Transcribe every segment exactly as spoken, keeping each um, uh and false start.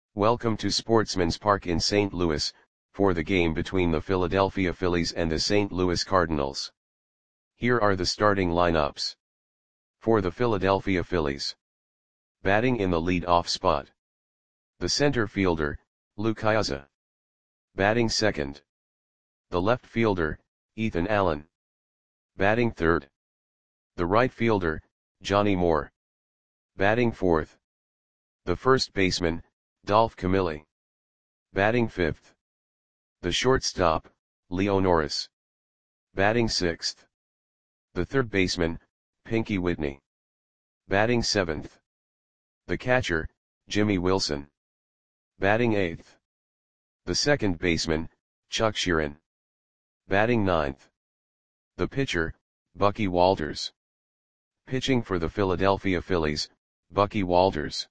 Welcome to Sportsman's Park in Saint Louis, for the game between the Philadelphia Phillies and the Saint Louis Cardinals. Here are the starting lineups. For the Philadelphia Phillies. Batting in the lead-off spot. The center fielder, Lou Piniella. Batting second. The left fielder, Ethan Allen. Batting third. The right fielder, Johnny Moore. Batting fourth. The first baseman, Dolph Camilli. Batting fifth. The shortstop, Leo Norris. Batting sixth. The third baseman, Pinky Whitney. Batting seventh. The catcher, Jimmy Wilson. Batting eighth. The second baseman, Chuck Sheeran. Batting ninth. The pitcher, Bucky Walters. Pitching for the Philadelphia Phillies, Bucky Walters.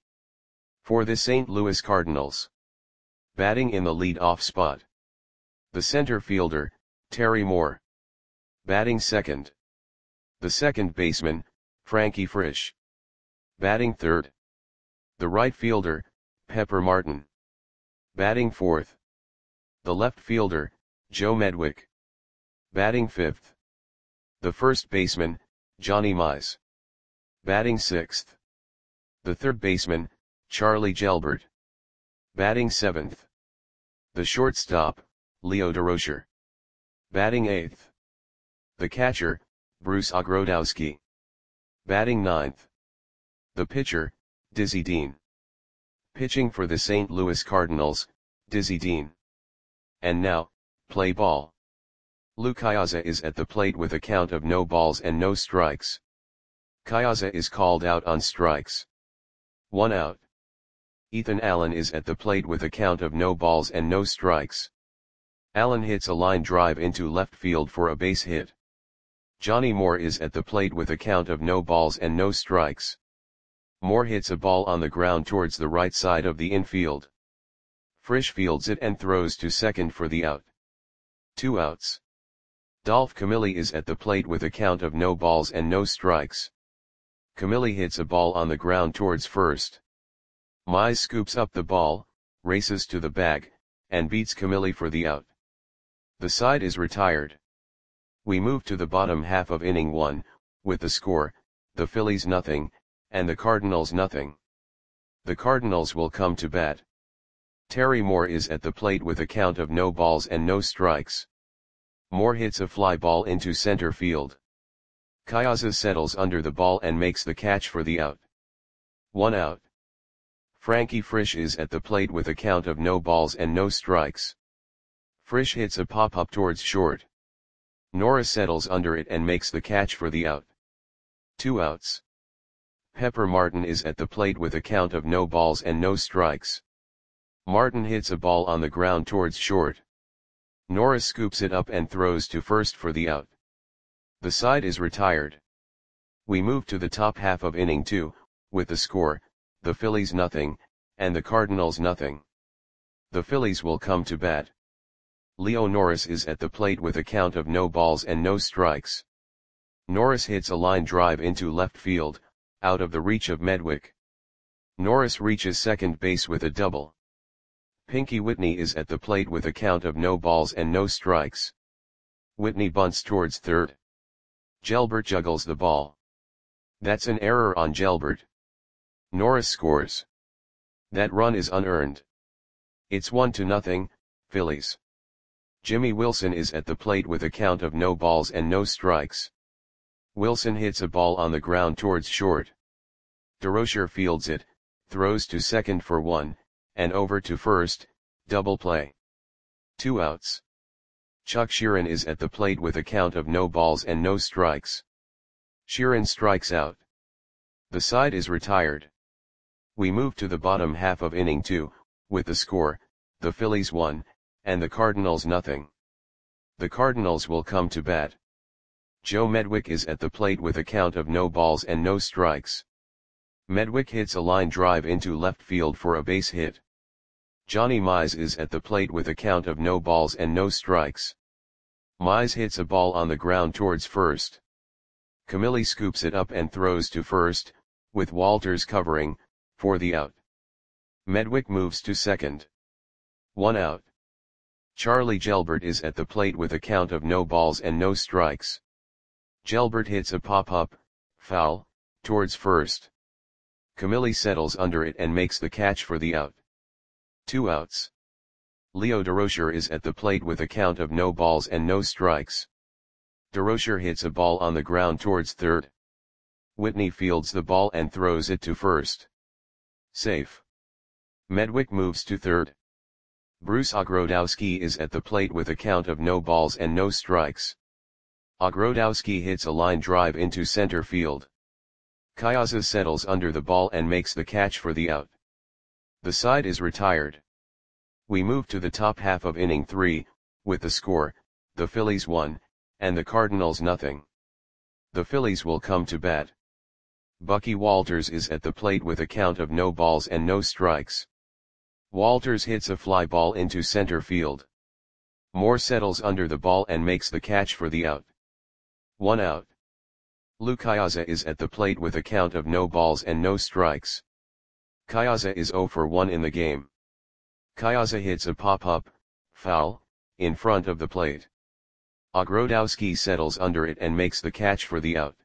For the Saint Louis Cardinals. Batting in the lead-off spot. The center fielder, Terry Moore. Batting second. The second baseman, Frankie Frisch. Batting third. The right fielder, Pepper Martin. Batting fourth. The left fielder, Joe Medwick. Batting fifth. The first baseman, Johnny Mize. Batting sixth. The third baseman, Charlie Gelbert. Batting seventh. The shortstop, Leo Durocher. Batting eighth. The catcher, Bruce Ogrodzowski. Batting ninth. The pitcher, Dizzy Dean. Pitching for the Saint Louis Cardinals, Dizzy Dean. And now, play ball. Lou Piniella is at the plate with a count of no balls and no strikes. Piniella is called out on strikes. One out. Ethan Allen is at the plate with a count of no balls and no strikes. Allen hits a line drive into left field for a base hit. Johnny Moore is at the plate with a count of no balls and no strikes. Moore hits a ball on the ground towards the right side of the infield. Frisch fields it and throws to second for the out. Two outs. Dolph Camilli is at the plate with a count of no balls and no strikes. Camilli hits a ball on the ground towards first. Mize scoops up the ball, races to the bag, and beats Camilli for the out. The side is retired. We move to the bottom half of inning one, with the score, the Phillies nothing, and the Cardinals nothing. The Cardinals will come to bat. Terry Moore is at the plate with a count of no balls and no strikes. Moore hits a fly ball into center field. Piniella settles under the ball and makes the catch for the out. One out. Frankie Frisch is at the plate with a count of no balls and no strikes. Frisch hits a pop-up towards short. Norris settles under it and makes the catch for the out. Two outs. Pepper Martin is at the plate with a count of no balls and no strikes. Martin hits a ball on the ground towards short. Norris scoops it up and throws to first for the out. The side is retired. We move to the top half of inning two, with the score, the Phillies nothing, and the Cardinals nothing. The Phillies will come to bat. Leo Norris is at the plate with a count of no balls and no strikes. Norris hits a line drive into left field, out of the reach of Medwick. Norris reaches second base with a double. Pinky Whitney is at the plate with a count of no balls and no strikes. Whitney bunts towards third. Gelbert juggles the ball. That's an error on Gelbert. Norris scores. That run is unearned. It's one to nothing, Phillies. Jimmy Wilson is at the plate with a count of no balls and no strikes. Wilson hits a ball on the ground towards short. Durocher fields it, throws to second for one, and over to first, double play. Two outs. Chuck Sheeran is at the plate with a count of no balls and no strikes. Sheeran strikes out. The side is retired. We move to the bottom half of inning two, with the score, the Phillies one, and the Cardinals nothing. The Cardinals will come to bat. Joe Medwick is at the plate with a count of no balls and no strikes. Medwick hits a line drive into left field for a base hit. Johnny Mize is at the plate with a count of no balls and no strikes. Mize hits a ball on the ground towards first. Camilli scoops it up and throws to first, with Walters covering, for the out. Medwick moves to second. One out. Charlie Gelbert is at the plate with a count of no balls and no strikes. Gelbert hits a pop-up, foul, towards first. Camilli settles under it and makes the catch for the out. Two outs. Leo Durocher is at the plate with a count of no balls and no strikes. Durocher hits a ball on the ground towards third. Whitney fields the ball and throws it to first. Safe. Medwick moves to third. Bruce Ogrodowski is at the plate with a count of no balls and no strikes. Ogrodowski hits a line drive into center field. Kayasa settles under the ball and makes the catch for the out. The side is retired. We move to the top half of inning three, with the score, the Phillies one, and the Cardinals nothing. The Phillies will come to bat. Bucky Walters is at the plate with a count of no balls and no strikes. Walters hits a fly ball into center field. Moore settles under the ball and makes the catch for the out. One out. Lou Kayasa is at the plate with a count of no balls and no strikes. Kayasa is zero for one in the game. Kayasa hits a pop-up, foul, in front of the plate. Ogrodowski settles under it and makes the catch for the out.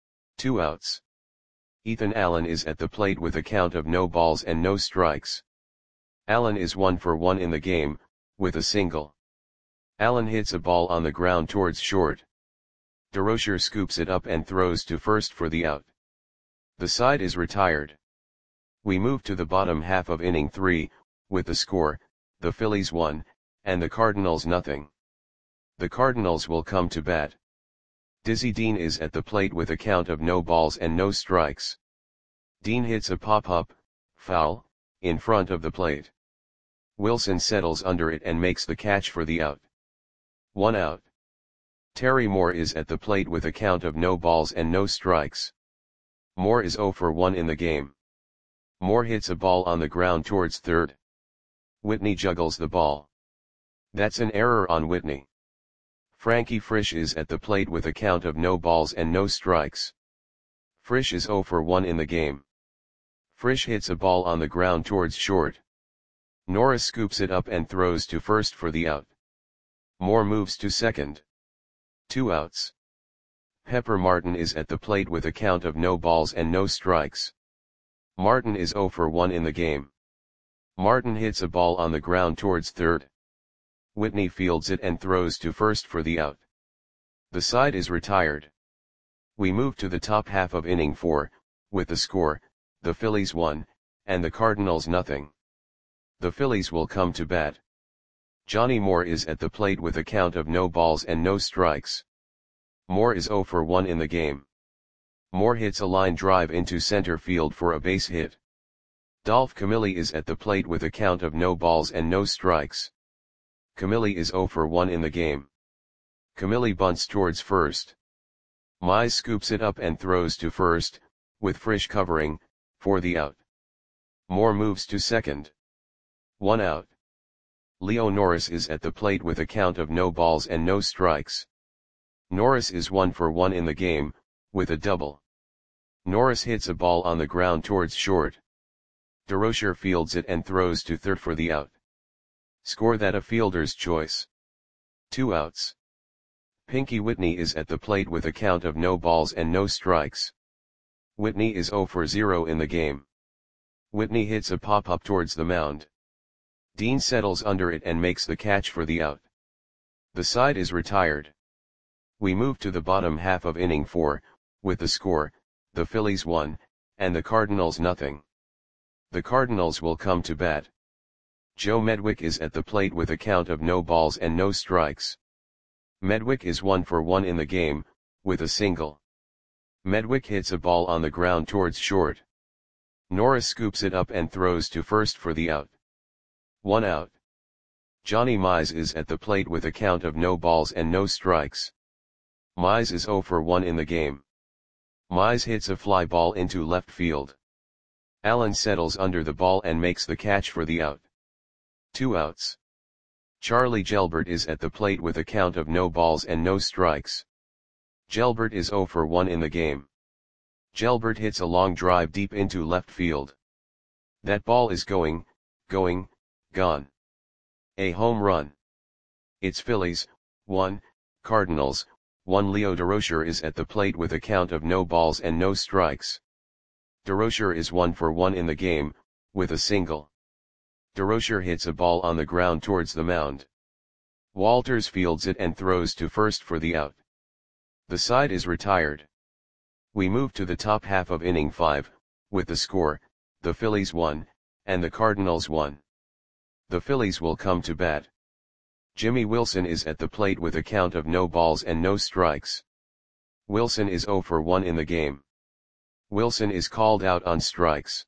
Two outs. Ethan Allen is at the plate with a count of no balls and no strikes. Allen is one for one in the game, with a single. Allen hits a ball on the ground towards short. Durocher scoops it up and throws to first for the out. The side is retired. We move to the bottom half of inning three, with the score, the Phillies one, and the Cardinals nothing. The Cardinals will come to bat. Dizzy Dean is at the plate with a count of no balls and no strikes. Dean hits a pop-up, foul, in front of the plate. Wilson settles under it and makes the catch for the out. One out. Terry Moore is at the plate with a count of no balls and no strikes. Moore is zero for one in the game. Moore hits a ball on the ground towards third. Whitney juggles the ball. That's an error on Whitney. Frankie Frisch is at the plate with a count of no balls and no strikes. Frisch is zero for one in the game. Frisch hits a ball on the ground towards short. Norris scoops it up and throws to first for the out. Moore moves to second. Two outs. Pepper Martin is at the plate with a count of no balls and no strikes. Martin is zero for one in the game. Martin hits a ball on the ground towards third. Whitney fields it and throws to first for the out. The side is retired. We move to the top half of inning four, with the score, the Phillies one, and the Cardinals nothing. The Phillies will come to bat. Johnny Moore is at the plate with a count of no balls and no strikes. Moore is zero for one in the game. Moore hits a line drive into center field for a base hit. Dolph Camilli is at the plate with a count of no balls and no strikes. Camilli is zero for one in the game. Camilli bunts towards first. Mize scoops it up and throws to first, with Frisch covering, for the out. Moore moves to second. One out. Leo Norris is at the plate with a count of no balls and no strikes. Norris is one for one in the game, with a double. Norris hits a ball on the ground towards short. Durocher fields it and throws to third for the out. Score that a fielder's choice. Two outs. Pinky Whitney is at the plate with a count of no balls and no strikes. Whitney is zero for zero in the game. Whitney hits a pop-up towards the mound. Dean settles under it and makes the catch for the out. The side is retired. We move to the bottom half of inning four, with the score, the Phillies one, and the Cardinals nothing. The Cardinals will come to bat. Joe Medwick is at the plate with a count of no balls and no strikes. Medwick is one for one in the game, with a single. Medwick hits a ball on the ground towards short. Norris scoops it up and throws to first for the out. One out. Johnny Mize is at the plate with a count of no balls and no strikes. Mize is zero for one in the game. Mize hits a fly ball into left field. Allen settles under the ball and makes the catch for the out. Two outs. Charlie Gelbert is at the plate with a count of no balls and no strikes. Gelbert is zero for one in the game. Gelbert hits a long drive deep into left field. That ball is going, going, gone. A home run. It's Phillies, one, Cardinals, one. Leo Durocher is at the plate with a count of no balls and no strikes. Durocher is one for one in the game, with a single. Durocher hits a ball on the ground towards the mound. Walters fields it and throws to first for the out. The side is retired. We move to the top half of inning five, with the score, the Phillies one, and the Cardinals one. The Phillies will come to bat. Jimmy Wilson is at the plate with a count of no balls and no strikes. Wilson is zero for one in the game. Wilson is called out on strikes.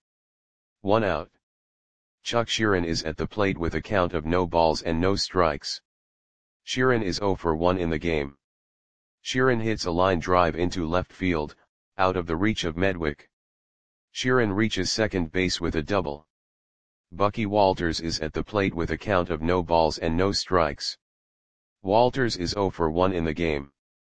One out. Chuck Sheeran is at the plate with a count of no balls and no strikes. Sheeran is zero for one in the game. Sheeran hits a line drive into left field, out of the reach of Medwick. Sheeran reaches second base with a double. Bucky Walters is at the plate with a count of no balls and no strikes. Walters is zero for one in the game.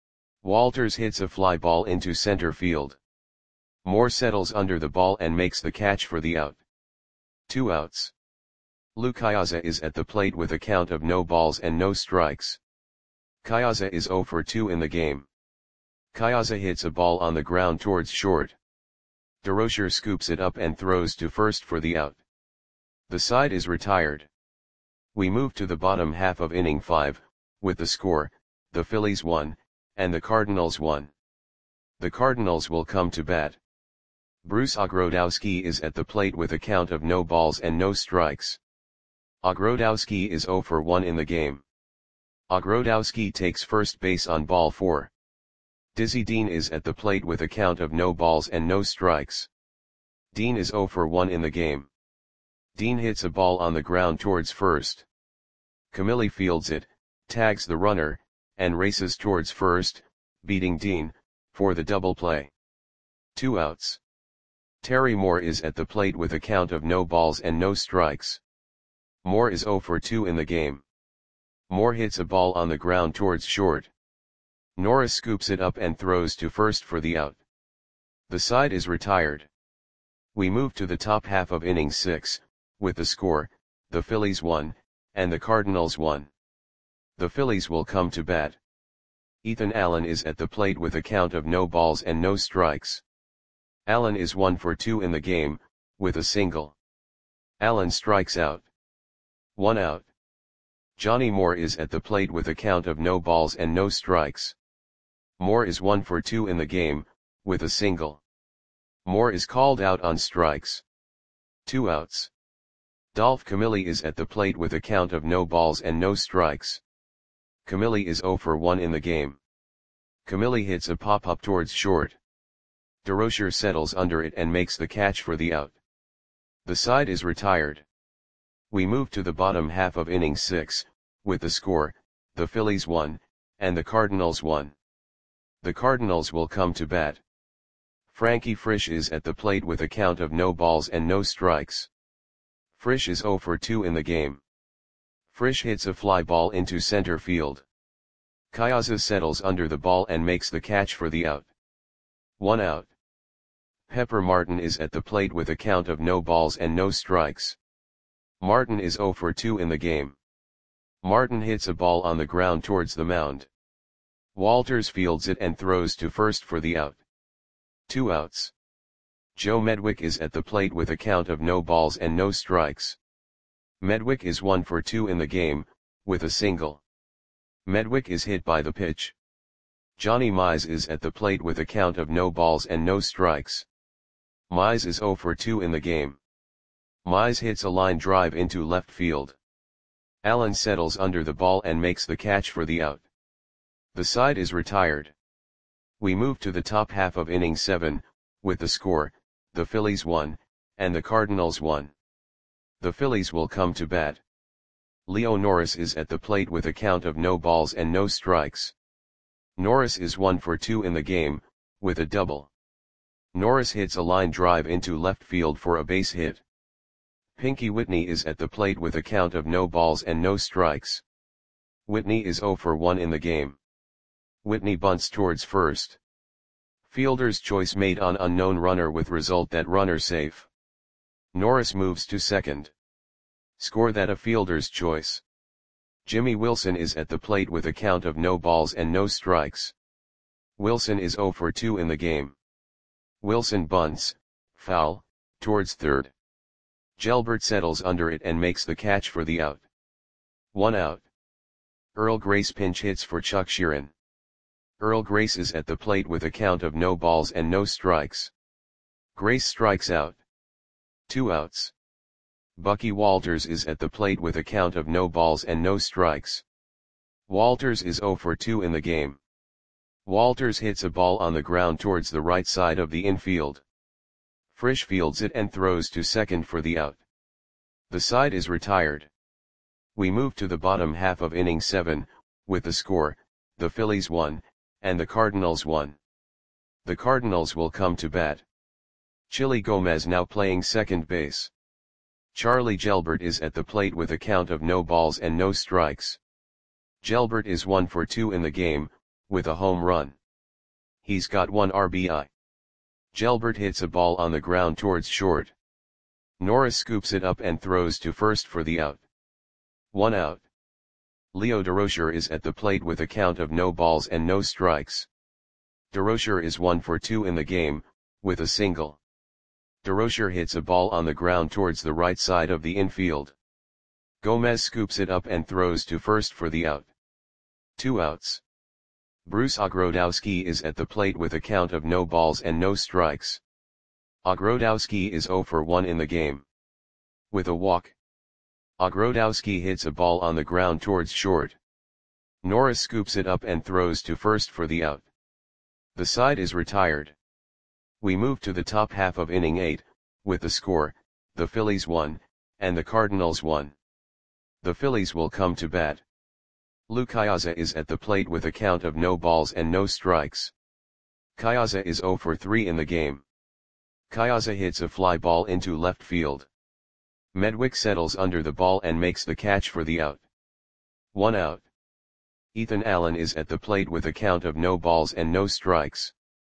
Walters hits a fly ball into center field. Moore settles under the ball and makes the catch for the out. Two outs. Lou Kayaza is at the plate with a count of no balls and no strikes. Kayaza is zero for two in the game. Kayaza hits a ball on the ground towards short. Durocher scoops it up and throws to first for the out. The side is retired. We move to the bottom half of inning five, with the score, the Phillies one, and the Cardinals one. The Cardinals will come to bat. Bruce Ogrodowski is at the plate with a count of no balls and no strikes. Ogrodowski is zero for one in the game. Ogrodowski takes first base on ball four. Dizzy Dean is at the plate with a count of no balls and no strikes. Dean is zero for one in the game. Dean hits a ball on the ground towards first. Camilli fields it, tags the runner, and races towards first, beating Dean, for the double play. Two outs. Terry Moore is at the plate with a count of no balls and no strikes. Moore is zero for two in the game. Moore hits a ball on the ground towards short. Norris scoops it up and throws to first for the out. The side is retired. We move to the top half of inning six, with the score, the Phillies one, and the Cardinals one. The Phillies will come to bat. Ethan Allen is at the plate with a count of no balls and no strikes. Allen is one for two in the game, with a single. Allen strikes out. One out. Johnny Moore is at the plate with a count of no balls and no strikes. Moore is one for two in the game, with a single. Moore is called out on strikes. Two outs. Dolph Camilli is at the plate with a count of no balls and no strikes. Camilli is zero for one in the game. Camilli hits a pop-up towards short. Durocher settles under it and makes the catch for the out. The side is retired. We move to the bottom half of inning six, with the score, the Phillies one, and the Cardinals one. The Cardinals will come to bat. Frankie Frisch is at the plate with a count of no balls and no strikes. Frisch is zero for two in the game. Frisch hits a fly ball into center field. Kayaza settles under the ball and makes the catch for the out. One out. Pepper Martin is at the plate with a count of no balls and no strikes. Martin is zero for two in the game. Martin hits a ball on the ground towards the mound. Walters fields it and throws to first for the out. Two outs. Joe Medwick is at the plate with a count of no balls and no strikes. Medwick is one for two in the game, with a single. Medwick is hit by the pitch. Johnny Mize is at the plate with a count of no balls and no strikes. Mize is zero for two in the game. Mize hits a line drive into left field. Allen settles under the ball and makes the catch for the out. The side is retired. We move to the top half of inning seven, with the score, the Phillies one, and the Cardinals one. The Phillies will come to bat. Leo Norris is at the plate with a count of no balls and no strikes. Norris is one for two in the game, with a double. Norris hits a line drive into left field for a base hit. Pinky Whitney is at the plate with a count of no balls and no strikes. Whitney is zero for one in the game. Whitney bunts towards first. Fielder's choice made on unknown runner with result that runner safe. Norris moves to second. Score that a fielder's choice. Jimmy Wilson is at the plate with a count of no balls and no strikes. Wilson is zero for two in the game. Wilson bunts, foul, towards third. Gelbert settles under it and makes the catch for the out. One out. Earl Grace pinch hits for Chuck Sheeran. Earl Grace is at the plate with a count of no balls and no strikes. Grace strikes out. Two outs. Bucky Walters is at the plate with a count of no balls and no strikes. Walters is zero for two in the game. Walters hits a ball on the ground towards the right side of the infield. Frisch fields it and throws to second for the out. The side is retired. We move to the bottom half of inning seven, with the score, the Phillies won, and the Cardinals won. The Cardinals will come to bat. Chili Gomez now playing second base. Charlie Gelbert is at the plate with a count of no balls and no strikes. Gelbert is one for two in the game, with a home run. He's got one R B I. Gelbert hits a ball on the ground towards short. Norris scoops it up and throws to first for the out. One out. Leo Durocher is at the plate with a count of no balls and no strikes. Durocher is one for two in the game, with a single. Durocher hits a ball on the ground towards the right side of the infield. Gomez scoops it up and throws to first for the out. Two outs. Bruce Ogrodowski is at the plate with a count of no balls and no strikes. Ogrodowski is zero for one in the game. With a walk. Ogrodowski hits a ball on the ground towards short. Norris scoops it up and throws to first for the out. The side is retired. We move to the top half of inning eight, with the score, the Phillies won, and the Cardinals won. The Phillies will come to bat. Lou Kayaza is at the plate with a count of no balls and no strikes. Kayaza is zero for three in the game. Kayaza hits a fly ball into left field. Medwick settles under the ball and makes the catch for the out. One out. Ethan Allen is at the plate with a count of no balls and no strikes.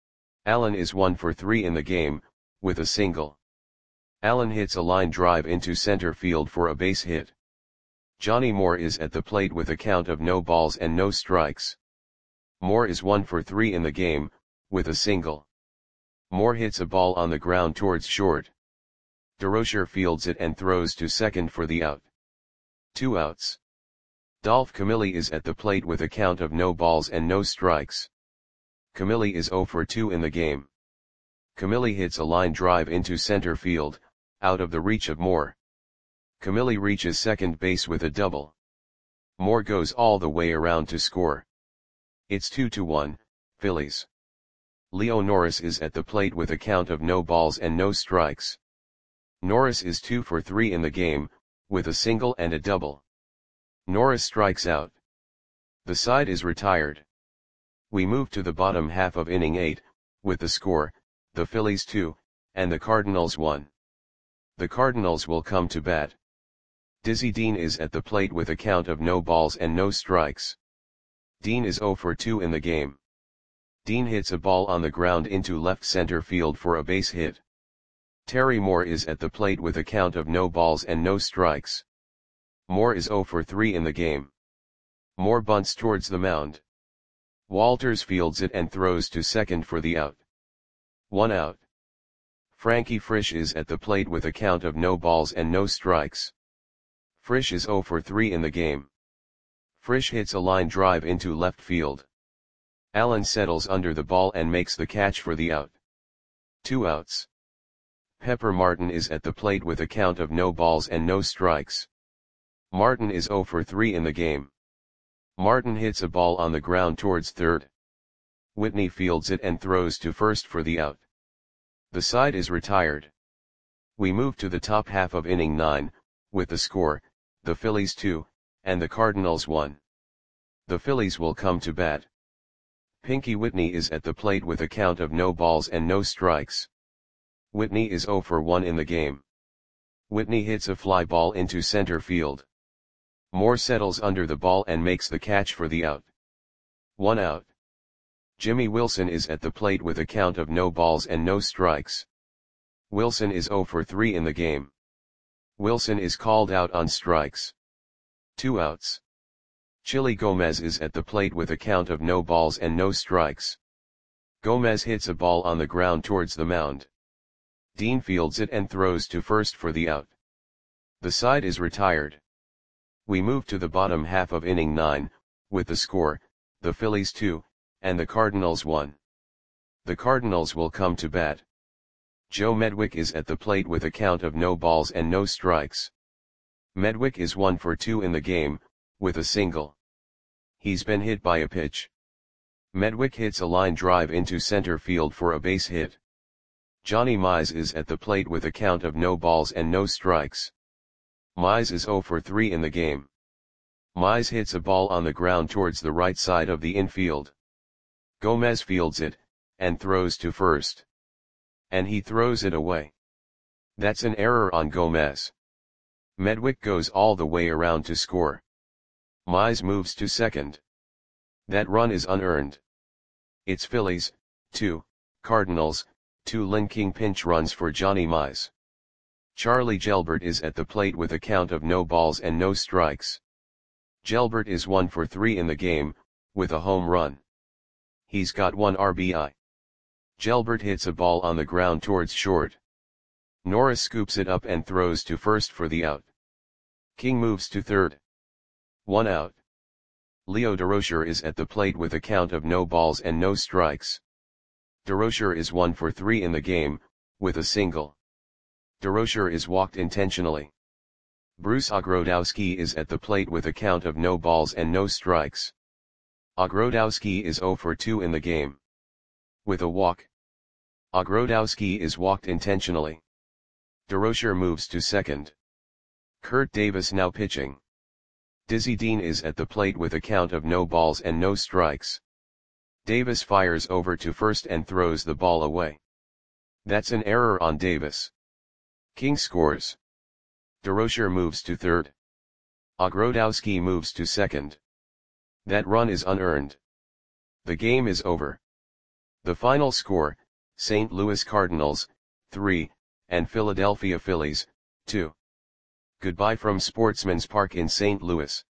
Allen is one for three in the game, with a single. Allen hits a line drive into center field for a base hit. Johnny Moore is at the plate with a count of no balls and no strikes. Moore is one for three in the game, with a single. Moore hits a ball on the ground towards short. Durocher fields it and throws to second for the out. Two outs. Dolph Camilli is at the plate with a count of no balls and no strikes. Camilli is zero for two in the game. Camilli hits a line drive into center field, out of the reach of Moore. Camilli reaches second base with a double. Moore goes all the way around to score. It's two to one, Phillies. Leo Norris is at the plate with a count of no balls and no strikes. Norris is two for three in the game, with a single and a double. Norris strikes out. The side is retired. We move to the bottom half of inning eight, with the score, the Phillies two, and the Cardinals one. The Cardinals will come to bat. Dizzy Dean is at the plate with a count of no balls and no strikes. Dean is zero for two in the game. Dean hits a ball on the ground into left center field for a base hit. Terry Moore is at the plate with a count of no balls and no strikes. Moore is zero for three in the game. Moore bunts towards the mound. Walters fields it and throws to second for the out. One out. Frankie Frisch is at the plate with a count of no balls and no strikes. Frisch is zero for three in the game. Frisch hits a line drive into left field. Allen settles under the ball and makes the catch for the out. Two outs. Pepper Martin is at the plate with a count of no balls and no strikes. Martin is zero for three in the game. Martin hits a ball on the ground towards third. Whitney fields it and throws to first for the out. The side is retired. We move to the top half of inning nine, with the score, the Phillies two, and the Cardinals one. The Phillies will come to bat. Pinky Whitney is at the plate with a count of no balls and no strikes. Whitney is zero for one in the game. Whitney hits a fly ball into center field. Moore settles under the ball and makes the catch for the out. One out. Jimmy Wilson is at the plate with a count of no balls and no strikes. Wilson is zero for three in the game. Wilson is called out on strikes. Two outs. Chili Gomez is at the plate with a count of no balls and no strikes. Gomez hits a ball on the ground towards the mound. Dean fields it and throws to first for the out. The side is retired. We move to the bottom half of inning nine, with the score, the Phillies two, and the Cardinals one. The Cardinals will come to bat. Joe Medwick is at the plate with a count of no balls and no strikes. Medwick is one for two in the game, with a single. He's been hit by a pitch. Medwick hits a line drive into center field for a base hit. Johnny Mize is at the plate with a count of no balls and no strikes. Mize is zero for three in the game. Mize hits a ball on the ground towards the right side of the infield. Gomez fields it, and throws to first. And he throws it away. That's an error on Gomez. Medwick goes all the way around to score. Mize moves to second. That run is unearned. It's Phillies, two, Cardinals, two. Linking pinch runs for Johnny Mize. Charlie Gelbert is at the plate with a count of no balls and no strikes. Gelbert is one for three in the game, with a home run. He's got one R B I. Gelbert hits a ball on the ground towards short. Norris scoops it up and throws to first for the out. King moves to third. One out. Leo Durocher is at the plate with a count of no balls and no strikes. Durocher is one for three in the game, with a single. Durocher is walked intentionally. Bruce Ogrodowski is at the plate with a count of no balls and no strikes. Ogrodowski is zero for two in the game. With a walk. Ogrodowski is walked intentionally. Durocher moves to second. Kurt Davis now pitching. Dizzy Dean is at the plate with a count of no balls and no strikes. Davis fires over to first and throws the ball away. That's an error on Davis. King scores. Durocher moves to third. Ogrodowski moves to second. That run is unearned. The game is over. The final score, Saint Louis Cardinals, three, and Philadelphia Phillies, two. Goodbye from Sportsman's Park in Saint Louis.